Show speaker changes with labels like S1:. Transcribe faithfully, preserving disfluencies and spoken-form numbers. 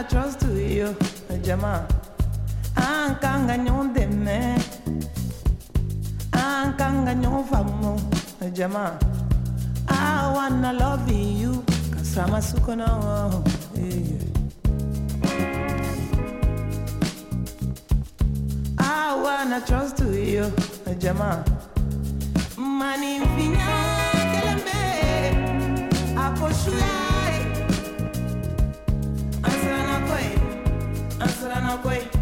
S1: trust to you, Jama. Ankanga nyonde me, ankanga nyofamo, Jama. I wanna love you, kasama sukono. I wanna trust to you, Jama. Mani finya kelembe, akoshuya. Answer na kwe, answer na kwe.